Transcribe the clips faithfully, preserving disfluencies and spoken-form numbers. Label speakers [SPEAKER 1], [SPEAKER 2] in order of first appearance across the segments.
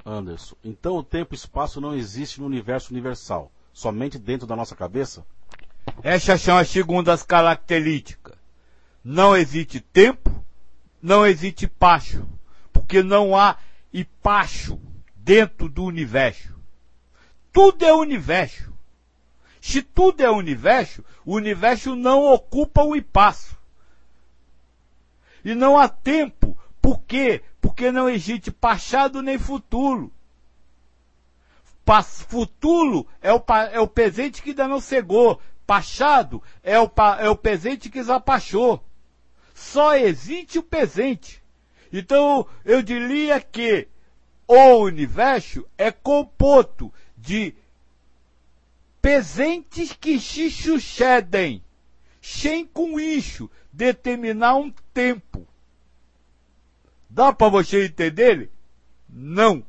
[SPEAKER 1] Anderson, então o tempo e espaço não existe no universo universal, somente dentro da nossa cabeça?
[SPEAKER 2] Essas são as segundas características. Não existe tempo, não existe espaço, porque não há espaço dentro do universo. Tudo é universo. Se tudo é universo, o universo não ocupa o espaço. E não há tempo. Por quê? Porque não existe passado nem futuro. Pas, futuro é o, é o presente que ainda não chegou. Passado é o, é o presente que já passou. Só existe o presente. Então, eu diria que o universo é composto de presentes que se sucedem, sem com isso determinar um tempo. Dá para você entender? Não.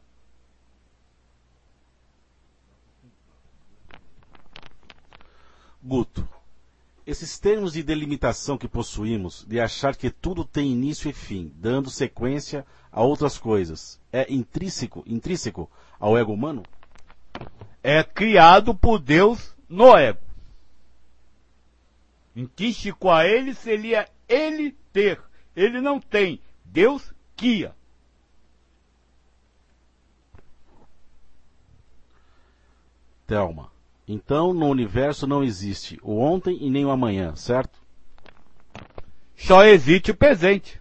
[SPEAKER 1] Guto, esses termos de delimitação que possuímos, de achar que tudo tem início e fim, dando sequência a outras coisas, é intrínseco, intrínseco ao ego humano?
[SPEAKER 2] É criado por Deus no ego. Intrínseco a ele seria ele ter. Ele não tem. Deus cria.
[SPEAKER 1] Thelma, então no universo não existe o ontem e nem o amanhã, certo?
[SPEAKER 2] Só existe o presente.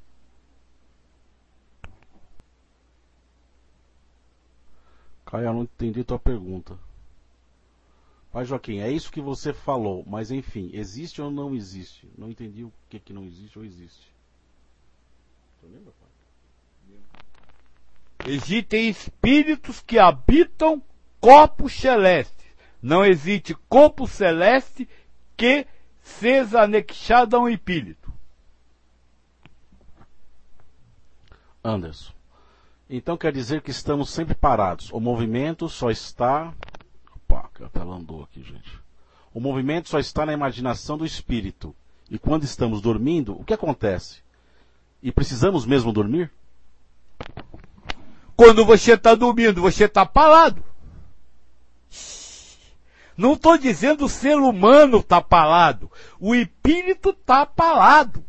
[SPEAKER 1] Caio, eu não entendi tua pergunta. Pai Joaquim, é isso que você falou, mas enfim, existe ou não existe? Não entendi o que que não existe ou existe. Você lembra, pai?
[SPEAKER 2] Existem espíritos que habitam corpos celestes. Não existe corpo celeste que seja anexado a um espírito.
[SPEAKER 1] Anderson, então quer dizer que estamos sempre parados. O movimento só está... Opa, a tela andou aqui, gente. O movimento só está na imaginação do espírito. E quando estamos dormindo, o que acontece? E precisamos mesmo dormir?
[SPEAKER 2] Quando você está dormindo, você está parado. Não estou dizendo o ser humano está parado. O espírito está parado.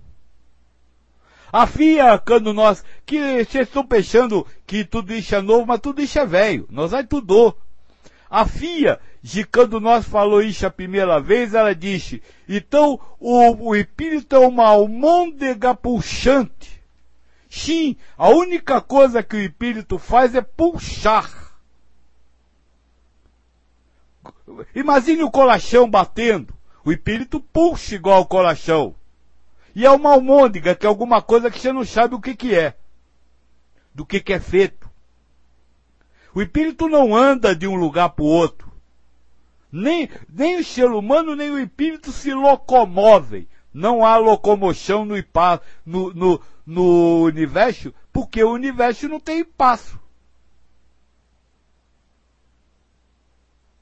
[SPEAKER 2] Afia, quando nós, que vocês estão pensando que tudo isso é novo, mas tudo isso é velho. Nós aí tudo. A Fia, de quando nós falou isso a primeira vez, ela disse, então o, o espírito é uma almôndega pulsante. Sim, a única coisa que o espírito faz é pulsar. Imagine o colachão batendo. O espírito pulsa igual o colachão. E é uma almôndega, que é alguma coisa que você não sabe o que que é. Do que que é feito. O espírito não anda de um lugar para o outro. Nem, nem o ser humano, nem o espírito se locomovem. Não há locomoção no, no, no, no universo, porque o universo não tem espaço.